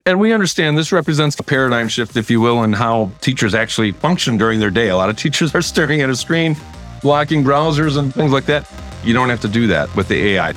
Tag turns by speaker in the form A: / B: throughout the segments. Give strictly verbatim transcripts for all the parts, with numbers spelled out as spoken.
A: And we understand this represents a paradigm shift, if you will, in how teachers actually function during their day. A lot of teachers are staring at a screen, blocking browsers and things like that. You don't have to do that with the A I.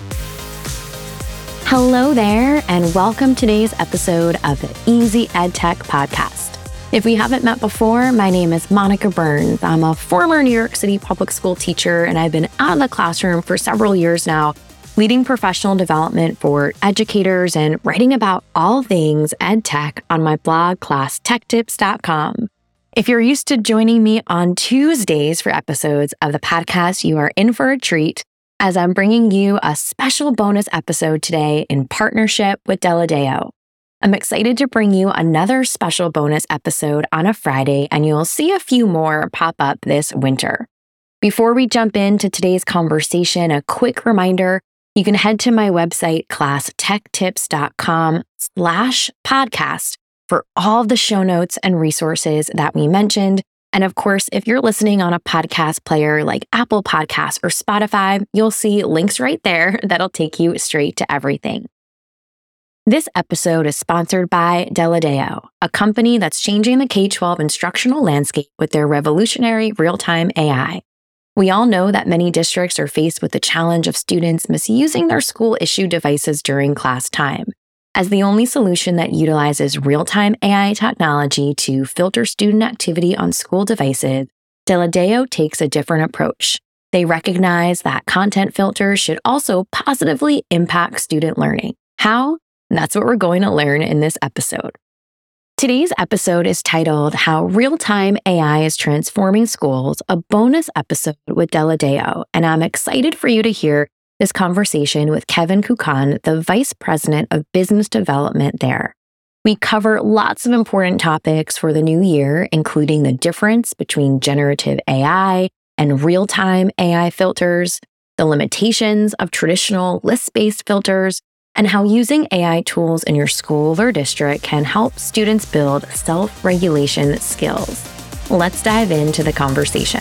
B: Hello there, and welcome to today's episode of the Easy EdTech Podcast. If we haven't met before, my name is Monica Burns. I'm a former New York City public school teacher, and I've been out of the classroom for several years now, leading professional development for educators and writing about all things EdTech on my blog, class tech tips dot com. If you're used to joining me on Tuesdays for episodes of the podcast, you are in for a treat, as I'm bringing you a special bonus episode today in partnership with Deladeo. I'm excited to bring you another special bonus episode on a Friday, and you'll see a few more pop up this winter. Before we jump into today's conversation, a quick reminder: you can head to my website, class tech tips dot com slash podcast for all of the show notes and resources that we mentioned. And of course, if you're listening on a podcast player like Apple Podcasts or Spotify, you'll see links right there that'll take you straight to everything. This episode is sponsored by Deladeo, a company that's changing the K twelve instructional landscape with their revolutionary real-time A I. We all know that many districts are faced with the challenge of students misusing their school-issued devices during class time. As the only solution that utilizes real-time A I technology to filter student activity on school devices, Deladeo takes a different approach. They recognize that content filters should also positively impact student learning. How? That's what we're going to learn in this episode. Today's episode is titled How Real-Time A I is Transforming Schools, a bonus episode with Deladeo, and I'm excited for you to hear this conversation with Kevin Kukan, the Vice President of Business Development there. We cover lots of important topics for the new year, including the difference between generative A I and real-time A I filters, the limitations of traditional list-based filters, and how using A I tools in your school or district can help students build self-regulation skills. Let's dive into the conversation.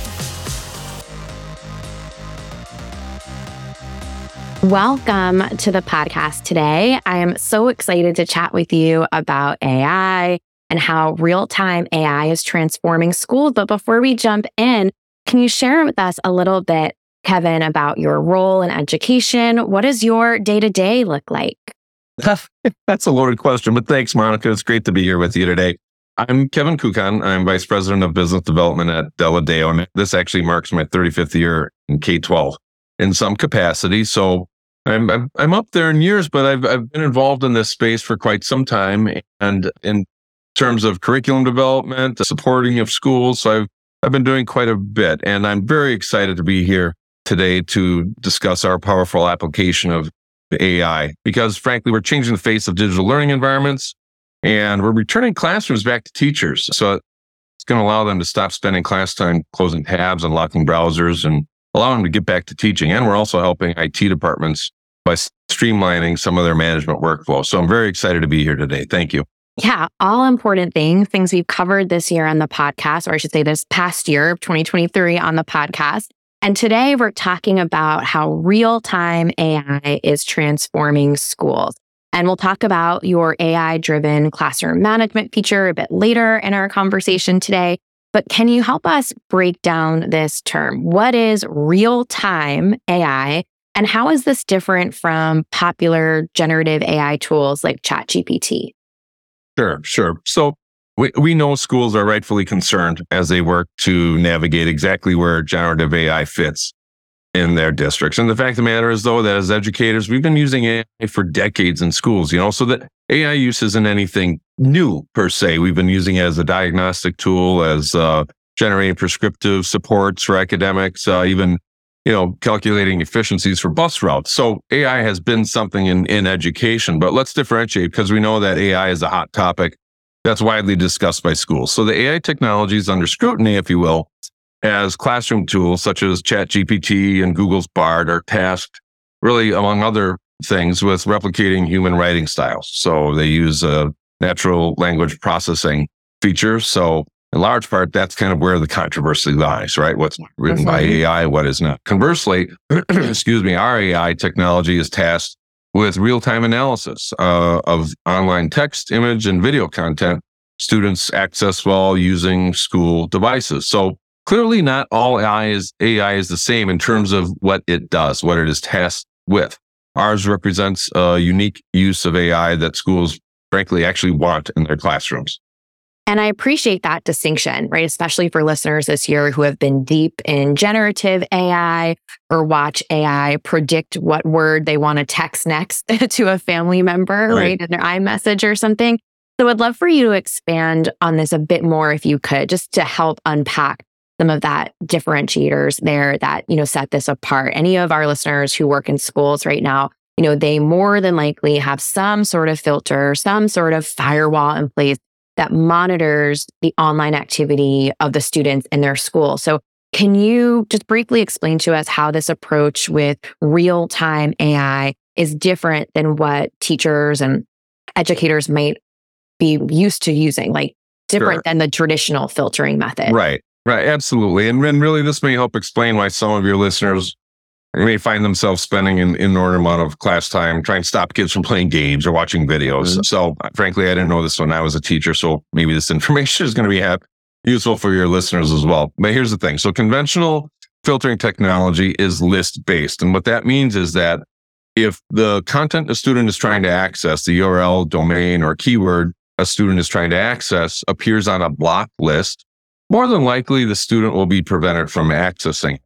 B: Welcome to the podcast today. I am so excited to chat with you about A I and how real-time A I is transforming schools. But before we jump in, can you share with us a little bit, Kevin, about your role in education? What does your day-to-day look like?
A: That's a loaded question, but thanks, Monica. It's great to be here with you today. I'm Kevin Kukan. I'm Vice President of Business Development at Deladeo, and this actually marks my thirty-fifth year in K twelve in some capacity. So I'm I'm, I'm up there in years, but I've I've been involved in this space for quite some time, and in terms of curriculum development, the supporting of schools, so I've I've been doing quite a bit, and I'm very excited to be here today to discuss our powerful application of A I, because frankly, we're changing the face of digital learning environments, and we're returning classrooms back to teachers. So it's going to allow them to stop spending class time closing tabs, unlocking browsers, and allow them to get back to teaching. And we're also helping I T departments by streamlining some of their management workflow. So I'm very excited to be here today. Thank you.
B: Yeah, all important things, things we've covered this year on the podcast, or I should say this past year, twenty twenty-three on the podcast. And today we're talking about how real-time A I is transforming schools. And we'll talk about your A I-driven classroom management feature a bit later in our conversation today. But can you help us break down this term? What is real-time A I, and how is this different from popular generative A I tools like ChatGPT?
A: Sure, sure. So We we know schools are rightfully concerned as they work to navigate exactly where generative A I fits in their districts. And the fact of the matter is, though, that as educators, we've been using A I for decades in schools, you know, so that A I use isn't anything new per se. We've been using it as a diagnostic tool, as uh, generating prescriptive supports for academics, uh, even, you know, calculating efficiencies for bus routes. So A I has been something in, in education, but let's differentiate, because we know that A I is a hot topic that's widely discussed by schools. So the A I technology is under scrutiny, if you will, as classroom tools such as ChatGPT and Google's Bard are tasked, really, among other things, with replicating human writing styles. So they use a natural language processing feature. So in large part, that's kind of where the controversy lies, right? What's written by A I, what is not. Conversely, excuse me, our A I technology is tasked with real-time analysis uh, of online text, image, and video content students access while using school devices. So clearly not all A I is, A I is the same in terms of what it does, what it is tasked with. Ours represents a unique use of A I that schools, frankly, actually want in their classrooms.
B: And I appreciate that distinction, right? Especially for listeners this year who have been deep in generative A I or watch A I predict what word they want to text next to a family member, right, right in their iMessage or something. So I'd love for you to expand on this a bit more if you could, just to help unpack some of that differentiators there that, you know, set this apart. Any of our listeners who work in schools right now, you know, they more than likely have some sort of filter, some sort of firewall in place that monitors the online activity of the students in their school. So can you just briefly explain to us how this approach with real-time A I is different than what teachers and educators might be used to using, like different
A: Sure.
B: than the traditional filtering method?
A: Right, right, absolutely. And, and really, this may help explain why some of your listeners may find themselves spending an inordinate amount of class time trying to stop kids from playing games or watching videos. Mm-hmm. So frankly, I didn't know this when I was a teacher, so maybe this information is going to be ha- useful for your listeners as well. But here's the thing. So conventional filtering technology is list-based. And what that means is that if the content a student is trying to access, the U R L, domain, or keyword a student is trying to access appears on a block list, more than likely the student will be prevented from accessing.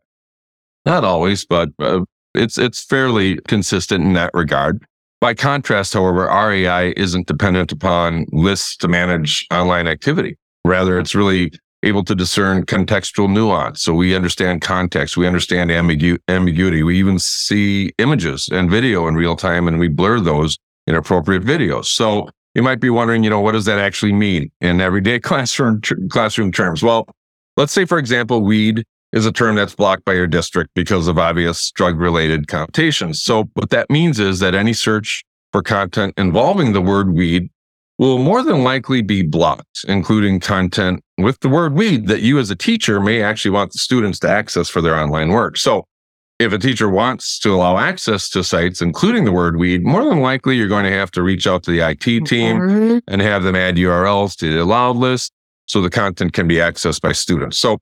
A: Not always, but uh, it's it's fairly consistent in that regard. By contrast, however, our A I isn't dependent upon lists to manage online activity. Rather, it's really able to discern contextual nuance. So we understand context, we understand ambigu- ambiguity. We even see images and video in real time, and we blur those in appropriate videos. So you might be wondering, you know, what does that actually mean in everyday classroom classroom terms? Well, let's say, for example, weed is a term that's blocked by your district because of obvious drug-related connotations. So what that means is that any search for content involving the word weed will more than likely be blocked, including content with the word weed that you as a teacher may actually want the students to access for their online work. So if a teacher wants to allow access to sites, including the word weed, more than likely you're going to have to reach out to the I T team mm-hmm. and have them add U R Ls to the allowed list so the content can be accessed by students. So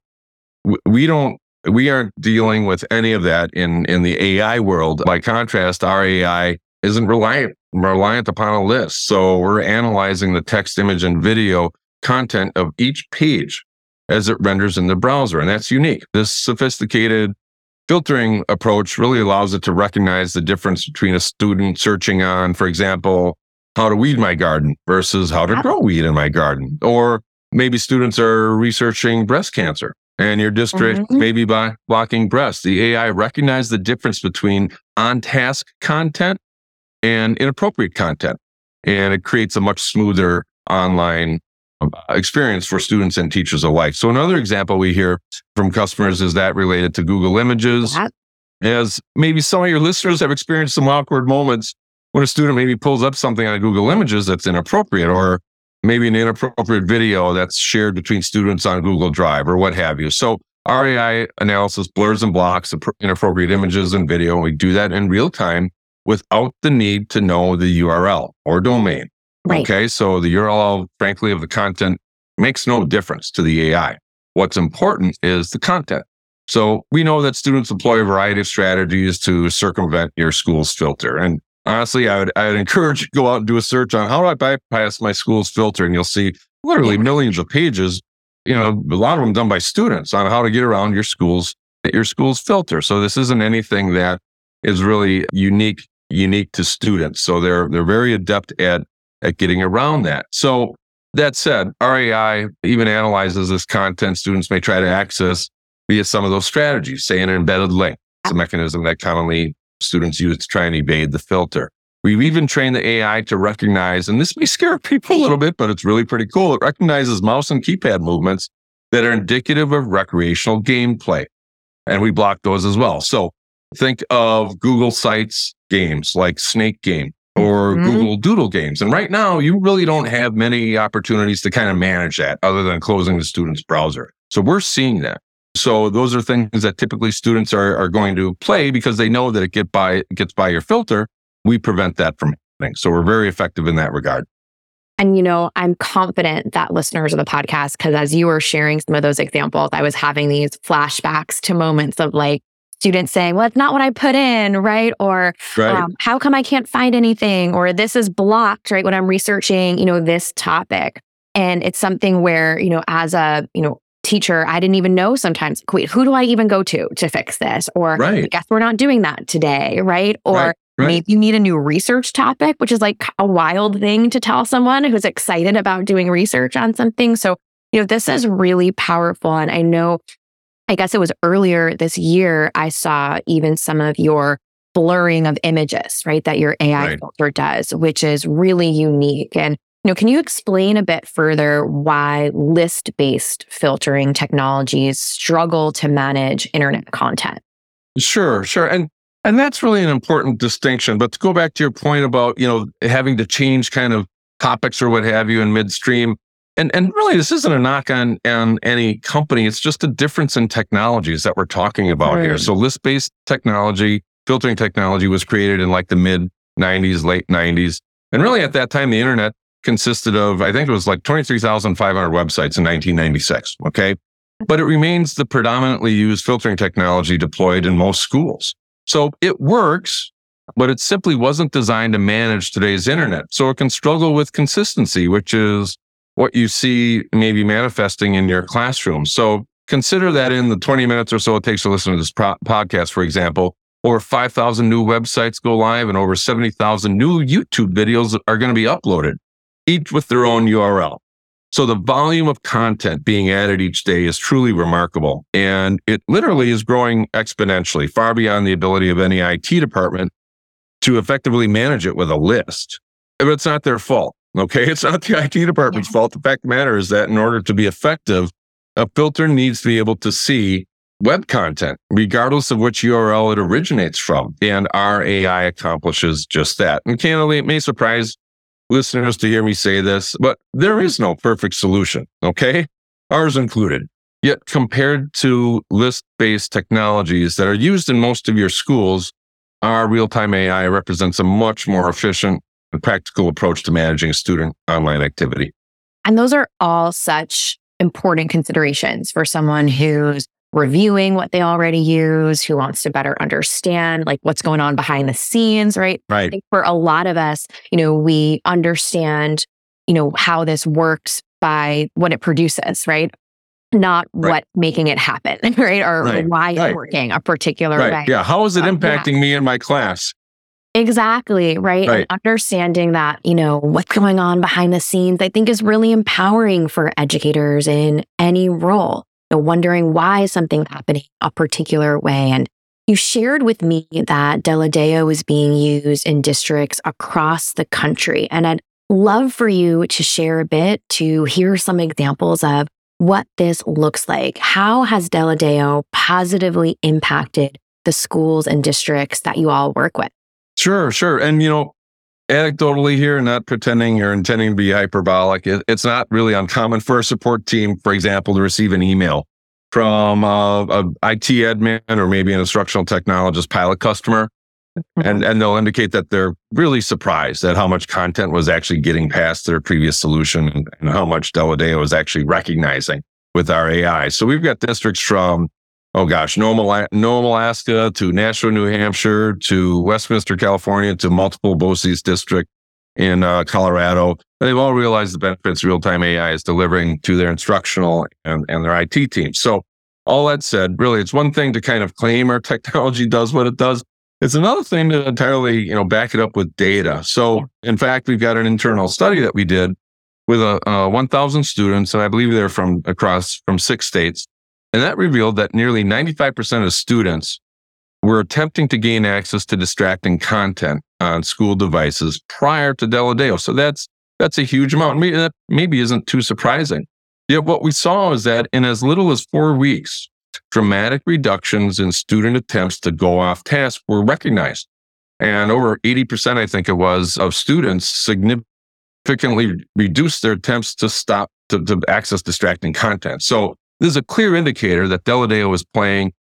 A: we don't, we aren't dealing with any of that in, in the A I world. By contrast, our A I isn't reliant, reliant upon a list. So we're analyzing the text, image, and video content of each page as it renders in the browser. And that's unique. This sophisticated filtering approach really allows it to recognize the difference between a student searching on, for example, how to weed my garden versus how to grow weed in my garden. Or maybe students are researching breast cancer and your district mm-hmm. may be by blocking breast. The A I recognizes the difference between on-task content and inappropriate content. And it creates a much smoother online experience for students and teachers alike. So another example we hear from customers is that related to Google Images. That- As maybe some of your listeners have experienced some awkward moments when a student maybe pulls up something on Google Images that's inappropriate, or maybe an inappropriate video that's shared between students on Google Drive or what have you. So our A I analysis blurs and blocks inappropriate images and video, and we do that in real time without the need to know the U R L or domain. Right. Okay, so the U R L, frankly, of the content makes no difference to the A I. What's important is the content. So we know that students employ a variety of strategies to circumvent your school's filter. And honestly, I would, I would encourage you to go out and do a search on how do I bypass my school's filter, and you'll see literally yeah. millions of pages, you know, a lot of them done by students on how to get around your school's your school's filter. So this isn't anything that is really unique unique to students. So they're they're very adept at at getting around that. So that said, our A I even analyzes this content students may try to access via some of those strategies, say an embedded link. It's a mechanism that commonly students use to try and evade the filter. We've even trained the A I to recognize, and this may scare people a little bit, but it's really pretty cool. It recognizes mouse and keypad movements that are indicative of recreational gameplay. And we block those as well. So think of Google Sites games like Snake Game or mm-hmm. Google Doodle games. And right now, you really don't have many opportunities to kind of manage that other than closing the student's browser. So we're seeing that. So those are things that typically students are, are going to play because they know that it get by, it gets by your filter. we prevent that from happening. So we're very effective in that regard.
B: And, you know, I'm confident that listeners of the podcast, because as you were sharing some of those examples, I was having these flashbacks to moments of like students saying, well, it's not what I put in, right? Or
A: right.
B: Um, how come I can't find anything? Or this is blocked, right? When I'm researching, you know, this topic. And it's something where, you know, as a, you know, teacher, I didn't even know sometimes, wait, who do I even go to to fix this? Or
A: right.
B: I guess we're not doing that today, right? Or
A: right. Right.
B: maybe you need a new research topic, which is like a wild thing to tell someone who's excited about doing research on something. So, you know, this is really powerful. And I know, I guess it was earlier this year, I saw even some of your blurring of images, right? That your A I
A: right.
B: filter does, which is really unique. And, you know, can you explain a bit further why list-based filtering technologies struggle to manage internet content?
A: Sure, sure. And And that's really an important distinction. But to go back to your point about, you know, having to change kind of topics or what have you in midstream, and, and really this isn't a knock on, on any company. It's just a difference in technologies that we're talking about
B: right.
A: here. So list-based technology, filtering technology was created in like the mid nineties, late nineties. And really at that time, the internet consisted of, I think it was like twenty-three thousand five hundred websites in nineteen ninety-six, okay? But it remains the predominantly used filtering technology deployed in most schools. So it works, but it simply wasn't designed to manage today's internet. So it can struggle with consistency, which is what you see maybe manifesting in your classroom. So consider that in the twenty minutes or so it takes to listen to this pro- podcast, for example, over five thousand new websites go live and over seventy thousand new YouTube videos are going to be uploaded, each with their own U R L. So the volume of content being added each day is truly remarkable. And it literally is growing exponentially, far beyond the ability of any I T department to effectively manage it with a list. But it's not their fault, okay? It's not the I T department's yeah. fault. The fact of the matter is that in order to be effective, a filter needs to be able to see web content, regardless of which U R L it originates from. And our A I accomplishes just that. And candidly, it may surprise listeners to hear me say this, but there is no perfect solution, okay? Ours included. Yet compared to list-based technologies that are used in most of your schools, our real-time A I represents a much more efficient and practical approach to managing student online activity.
B: And those are all such important considerations for someone who's reviewing what they already use, who wants to better understand like what's going on behind the scenes, right?
A: Right.
B: I think for a lot of us, you know, we understand, you know, how this works by what it produces, right? Not right. what making it happen, right? Or
A: right.
B: why
A: right.
B: it's working a particular
A: right.
B: way.
A: Yeah. How is it
B: um,
A: impacting
B: yeah.
A: me in my class?
B: Exactly. Right.
A: right.
B: And understanding that, you know, what's going on behind the scenes, I think is really empowering for educators in any role. You know, wondering why something's happening a particular way. And you shared with me that Deledeo is being used in districts across the country. And I'd love for you to share a bit to hear some examples of what this looks like. How has Deledeo positively impacted the schools and districts that you all work with?
A: Sure, sure. And, you know, anecdotally here, not pretending or intending to be hyperbolic, it, it's not really uncommon for a support team, for example, to receive an email from uh, a I T admin or maybe an instructional technologist pilot customer, mm-hmm. and, and they'll indicate that they're really surprised at how much content was actually getting past their previous solution and, and how much Deledeo is actually recognizing with our A I. So we've got districts from Oh gosh, Nome, Nome, Alaska to Nashua, New Hampshire to Westminster, California to multiple B O C E S district in uh, Colorado. They've all realized the benefits real-time A I is delivering to their instructional and, and their I T teams. So all that said, really, it's one thing to kind of claim our technology does what it does. It's another thing to entirely, you know, back it up with data. So in fact, we've got an internal study that we did with a, uh, one thousand students, and I believe they're from across from six states. And that revealed that nearly ninety-five percent of students were attempting to gain access to distracting content on school devices prior to Deledeo. So that's that's a huge amount. Maybe that maybe isn't too surprising. Yet what we saw is that in as little as four weeks, dramatic reductions in student attempts to go off task were recognized. And over eighty percent, I think it was, of students significantly reduced their attempts to stop to, to access distracting content. So this is a clear indicator that Deledeo is playing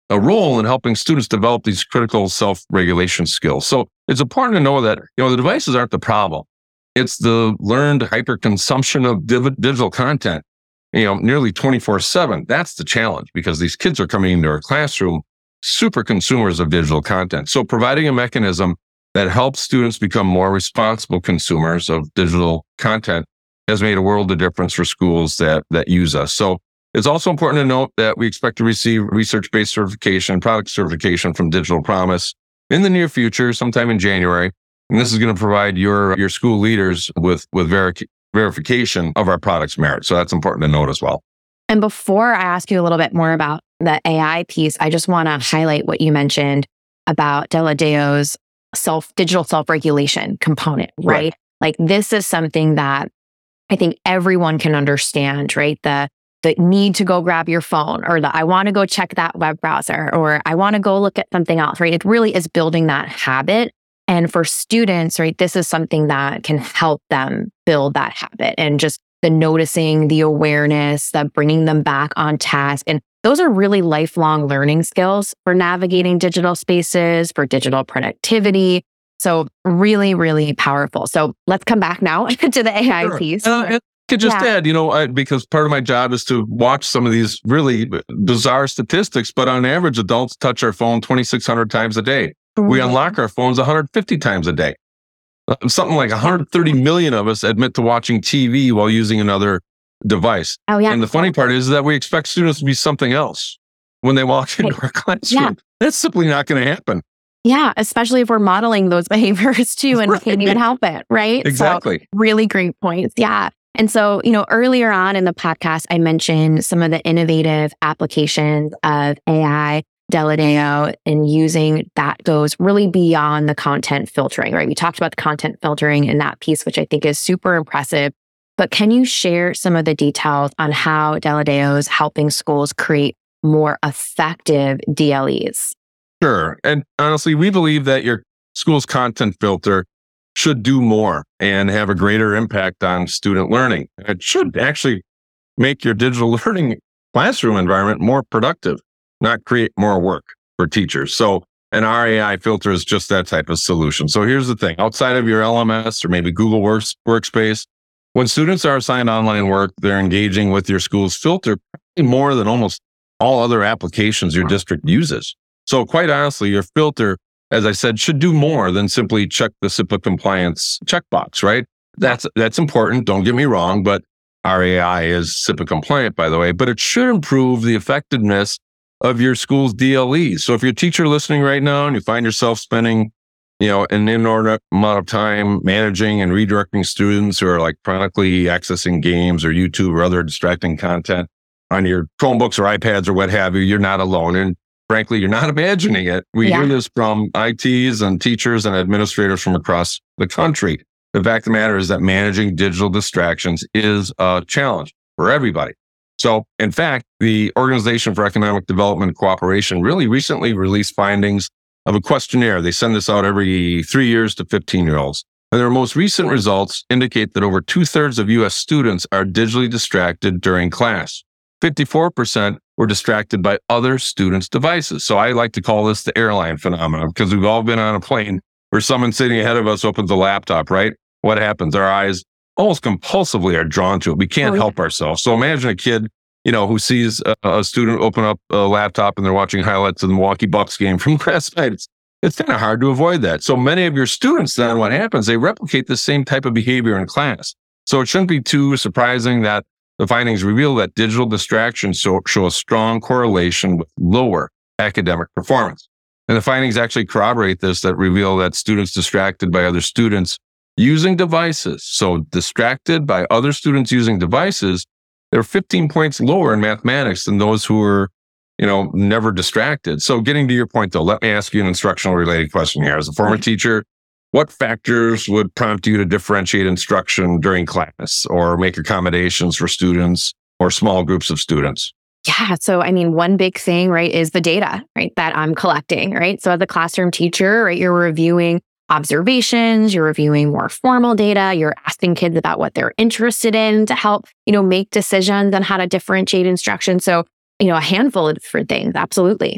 A: a role in helping students develop these critical self-regulation skills. So it's important to know that, you know, the devices aren't the problem. It's the learned hyperconsumption of div- digital content, you know, nearly twenty-four seven. That's the challenge, because these kids are coming into our classroom super consumers of digital content. So providing a mechanism that helps students become more responsible consumers of digital content has made a world of difference for schools that that use us. So it's also important to note that we expect to receive research-based certification, product certification from Digital Promise in the near future, sometime in January. And this is going to provide your, your school leaders with, with veri- verification of our product's merit. So that's important to note as well.
B: And before I ask you a little bit more about the A I piece, I just want to highlight what you mentioned about Deladeo's self digital self-regulation component, right? right? Like this is something that I think everyone can understand, right? The the need to go grab your phone, or the I want to go check that web browser, or I want to go look at something else, right? It really is building that habit. And for students, right, this is something that can help them build that habit, and just the noticing, the awareness, that bringing them back on task. And those are really lifelong learning skills for navigating digital spaces, for digital productivity. So really, really powerful. So let's come back now to the A I
A: Sure.
B: piece.
A: Uh, and I could just
B: Yeah.
A: add, you know, I, because part of my job is to watch some of these really bizarre statistics, but on average, adults touch our phone twenty-six hundred times a day. We unlock our phones one hundred fifty times a day. Uh, Something like one hundred thirty million of us admit to watching T V while using another device.
B: Oh, yeah.
A: And the funny part is that we expect students to be something else when they walk into
B: Right.
A: our classroom.
B: Yeah.
A: That's simply not going to happen.
B: Yeah, especially if we're modeling those behaviors too and
A: Right.
B: can't even help it, right?
A: Exactly.
B: So really great points. Yeah. And so, you know, earlier on in the podcast, I mentioned some of the innovative applications of A I, Deladeo, and using that goes really beyond the content filtering, right? We talked about the content filtering in that piece, which I think is super impressive. But can you share some of the details on how Deladeo is helping schools create more effective D L Es?
A: Sure. And honestly, we believe that your school's content filter should do more and have a greater impact on student learning. It should actually make your digital learning classroom environment more productive, not create more work for teachers. So an R A I filter is just that type of solution. So here's the thing. Outside of your L M S or maybe Google Works, Workspace, when students are assigned online work, they're engaging with your school's filter probably more than almost all other applications your district uses. So quite honestly, your filter, as I said, should do more than simply check the S I P A compliance checkbox, right? That's that's important. Don't get me wrong, but R A I is S I P A compliant, by the way, but it should improve the effectiveness of your school's D L Es. So if you're a teacher listening right now and you find yourself spending, you know, an inordinate amount of time managing and redirecting students who are like chronically accessing games or YouTube or other distracting content on your Chromebooks or iPads or what have you, you're not alone. And frankly, you're not imagining it. We
B: Yeah.
A: hear this from I Ts and teachers and administrators from across the country. The fact of the matter is that managing digital distractions is a challenge for everybody. So, in fact, the Organization for Economic Development and Cooperation really recently released findings of a questionnaire. They send this out every three years to fifteen-year-olds. And their most recent results indicate that over two-thirds of U S students are digitally distracted during class. fifty-four percent were distracted by other students' devices. So I like to call this the airline phenomenon, because we've all been on a plane where someone sitting ahead of us opens a laptop, right? What happens? Our eyes almost compulsively are drawn to it. We can't
B: Oh, yeah.
A: help ourselves. So imagine a kid, you know, who sees a, a student open up a laptop and they're watching highlights of the Milwaukee Bucks game from last night. It's, it's kind of hard to avoid that. So many of your students, then what happens? They replicate the same type of behavior in class. So it shouldn't be too surprising that the findings reveal that digital distractions show, show a strong correlation with lower academic performance. And the findings actually corroborate this, that reveal that students distracted by other students using devices, so distracted by other students using devices, they're fifteen points lower in mathematics than those who were, you know, never distracted. So getting to your point, though, let me ask you an instructional related question here. As a former teacher, what factors would prompt you to differentiate instruction during class or make accommodations for students or small groups of students?
B: Yeah. So, I mean, one big thing, right, is the data, right, that I'm collecting, right? So as a classroom teacher, right, you're reviewing observations, you're reviewing more formal data, you're asking kids about what they're interested in to help, you know, make decisions on how to differentiate instruction. So, you know, a handful of different things. Absolutely.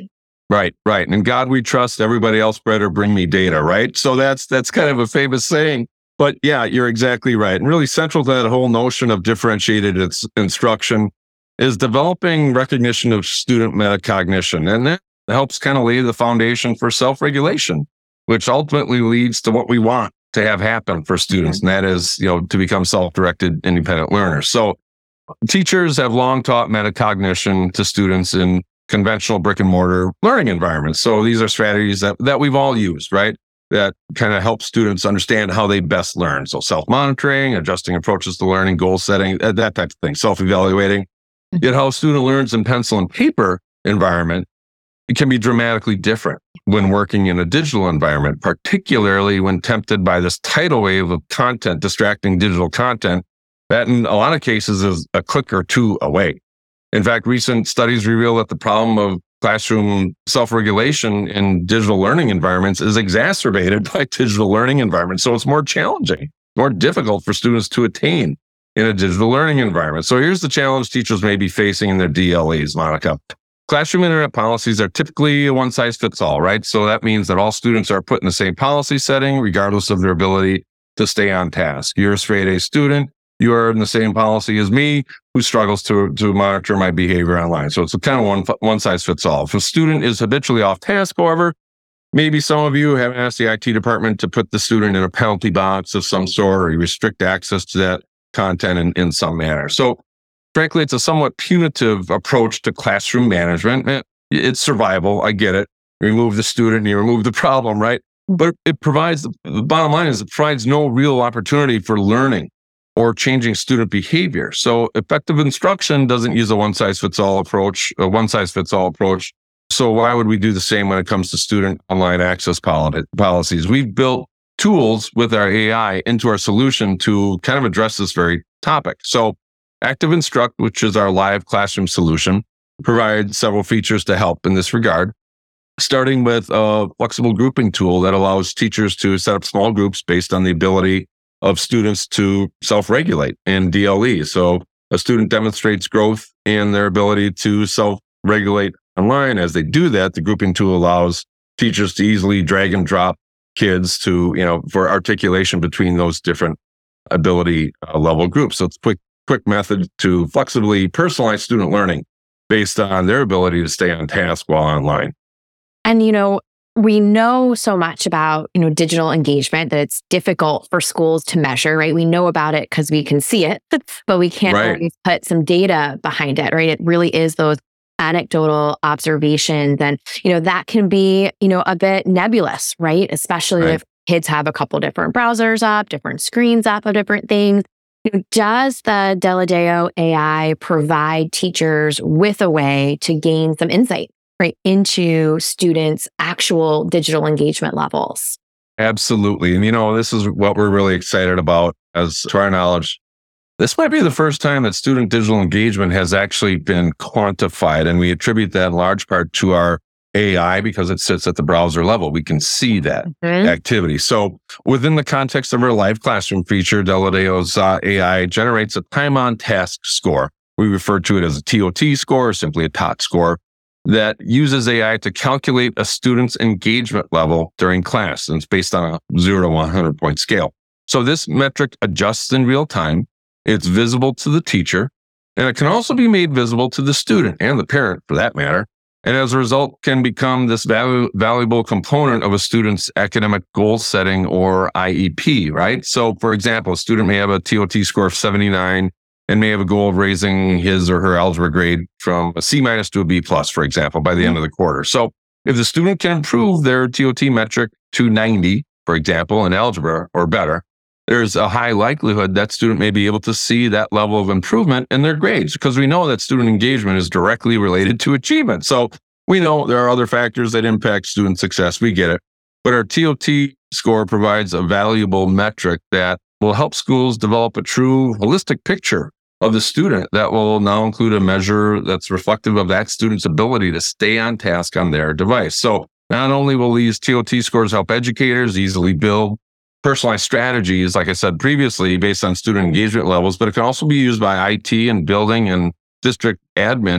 A: Right, right. And in God we trust, everybody else better bring me data, right? So that's that's kind of a famous saying. But yeah, you're exactly right. And really central to that whole notion of differentiated ins- instruction is developing recognition of student metacognition. And that helps kind of lay the foundation for self-regulation, which ultimately leads to what we want to have happen for students. And that is, you know, to become self-directed, independent learners. So teachers have long taught metacognition to students in conventional brick and mortar learning environments. So these are strategies that, that we've all used, right? That kind of help students understand how they best learn. So self-monitoring, adjusting approaches to learning, goal setting, that type of thing, self-evaluating. Mm-hmm. Yet how a student learns in pencil and paper environment, it can be dramatically different when working in a digital environment, particularly when tempted by this tidal wave of content, distracting digital content, that in a lot of cases is a click or two away. In fact, recent studies reveal that the problem of classroom self-regulation in digital learning environments is exacerbated by digital learning environments. So it's more challenging, more difficult for students to attain in a digital learning environment. So here's the challenge teachers may be facing in their D L Es, Monica. Classroom internet policies are typically a one-size-fits-all, right? So that means that all students are put in the same policy setting, regardless of their ability to stay on task. You're a straight A student. You are in the same policy as me, who struggles to, to monitor my behavior online. So it's a kind of one, one size fits all. If a student is habitually off task, however, maybe some of you have asked the I T department to put the student in a penalty box of some sort, or you restrict access to that content in, in some manner. So frankly, it's a somewhat punitive approach to classroom management. It's survival. I get it. Remove the student and you remove the problem, right? But it provides, the bottom line is it provides no real opportunity for learning or changing student behavior. So effective instruction doesn't use a one-size-fits-all approach, a one-size-fits-all approach. So why would we do the same when it comes to student online access policies? We've built tools with our A I into our solution to kind of address this very topic. So Active Instruct, which is our live classroom solution, provides several features to help in this regard, starting with a flexible grouping tool that allows teachers to set up small groups based on the ability of students to self-regulate in D L E. So a student demonstrates growth in their ability to self-regulate online. As they do that, the grouping tool allows teachers to easily drag and drop kids to, you know, for articulation between those different ability uh, level groups. So it's a quick, quick method to flexibly personalize student learning based on their ability to stay on task while online.
B: And, you know, we know so much about, you know, digital engagement that it's difficult for schools to measure, right? We know about it because we can see it, but we can't
A: right.
B: always put some data behind it, right? It really is those anecdotal observations. And, you know, that can be, you know, a bit nebulous, right? Especially right. if kids have a couple different browsers up, different screens up of different things. You know, does the Deladeo A I provide teachers with a way to gain some insight right into students' actual digital engagement levels?
A: Absolutely. And, you know, this is what we're really excited about. As to our knowledge, this might be the first time that student digital engagement has actually been quantified. And we attribute that in large part to our A I because it sits at the browser level. We can see that mm-hmm. activity. So within the context of our live classroom feature, Deladeo's uh, A I generates a time on task score. We refer to it as a T O T score or simply a T O T score that uses A I to calculate a student's engagement level during class. And it's based on a zero to one hundred point scale. So this metric adjusts in real time. It's visible to the teacher, and it can also be made visible to the student and the parent for that matter. And as a result, can become this valu- valuable component of a student's academic goal setting or I E P, right? So for example, a student may have a T O T score of seventy-nine and may have a goal of raising his or her algebra grade from a C minus to a B plus, for example, by the end of the quarter. So if the student can improve their T O T metric to ninety, for example, in algebra or better, there's a high likelihood that student may be able to see that level of improvement in their grades because we know that student engagement is directly related to achievement. So we know there are other factors that impact student success. We get it. But our T O T score provides a valuable metric that will help schools develop a true holistic picture of the student that will now include a measure that's reflective of that student's ability to stay on task on their device. So not only will these T O T scores help educators easily build personalized strategies, like I said previously, based on student engagement levels, but it can also be used by I T and building and district admin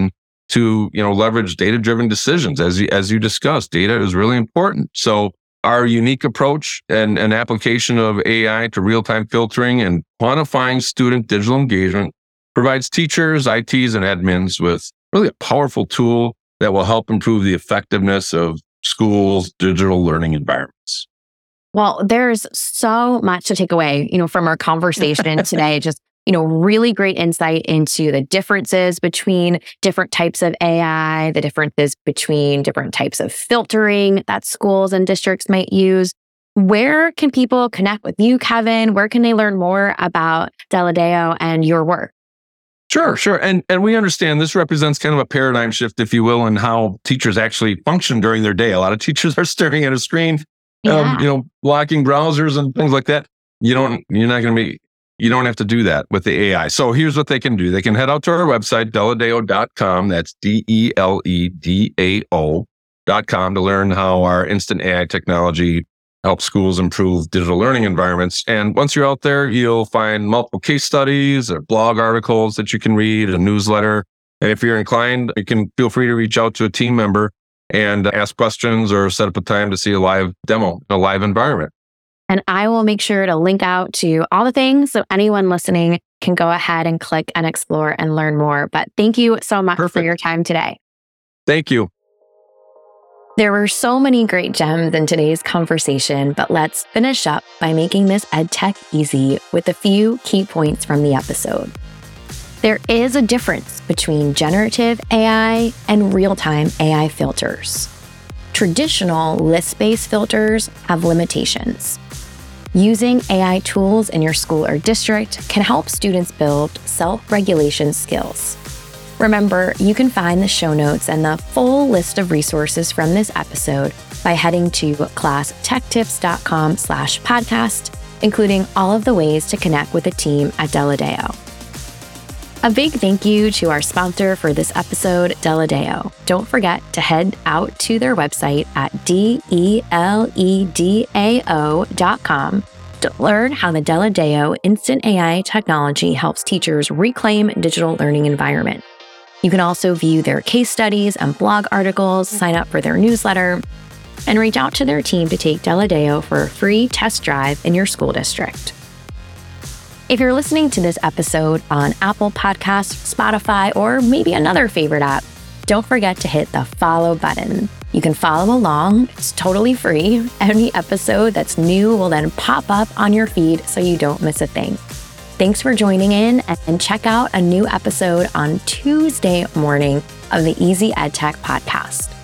A: to, you know, leverage data-driven decisions. As you, as you discussed, data is really important. So our unique approach and, and application of A I to real-time filtering and quantifying student digital engagement provides teachers, I Ts, and admins with really a powerful tool that will help improve the effectiveness of schools' digital learning environments.
B: Well, there's so much to take away, you know, from our conversation today. Just, you know, really great insight into the differences between different types of A I, the differences between different types of filtering that schools and districts might use. Where can people connect with you, Kevin? Where can they learn more about Deledeo and your work?
A: Sure, sure. And and we understand this represents kind of a paradigm shift, if you will, in how teachers actually function during their day. A lot of teachers are staring at a screen,
B: Yeah.
A: um, you know, blocking browsers and things like that. You don't, you're not going to be, you don't have to do that with the A I. So here's what they can do. They can head out to our website, deledeo dot com. That's D E L E D A O dot com to learn how our instant A I technology help schools improve digital learning environments. And once you're out there, you'll find multiple case studies or blog articles that you can read, a newsletter. And if you're inclined, you can feel free to reach out to a team member and ask questions or set up a time to see a live demo in a live environment.
B: And I will make sure to link out to all the things so anyone listening can go ahead and click and explore and learn more. But thank you so much
A: Perfect.
B: for your time today.
A: Thank you.
B: There were so many great gems in today's conversation, but let's finish up by making this EdTech easy with a few key points from the episode. There is a difference between generative A I and real-time A I filters. Traditional list-based filters have limitations. Using A I tools in your school or district can help students build self-regulation skills. Remember, you can find the show notes and the full list of resources from this episode by heading to classtechtips.com slash podcast, including all of the ways to connect with the team at Deledeo. A big thank you to our sponsor for this episode, Deledeo. Don't forget to head out to their website at D E L E D A O dot com to learn how the Deledeo Instant A I technology helps teachers reclaim digital learning environment. You can also view their case studies and blog articles, sign up for their newsletter, and reach out to their team to take Deledeo for a free test drive in your school district. If you're listening to this episode on Apple Podcasts, Spotify, or maybe another favorite app, don't forget to hit the follow button. You can follow along. It's totally free. Any episode that's new will then pop up on your feed so you don't miss a thing. Thanks for joining in, and check out a new episode on Tuesday morning of the Easy EdTech podcast.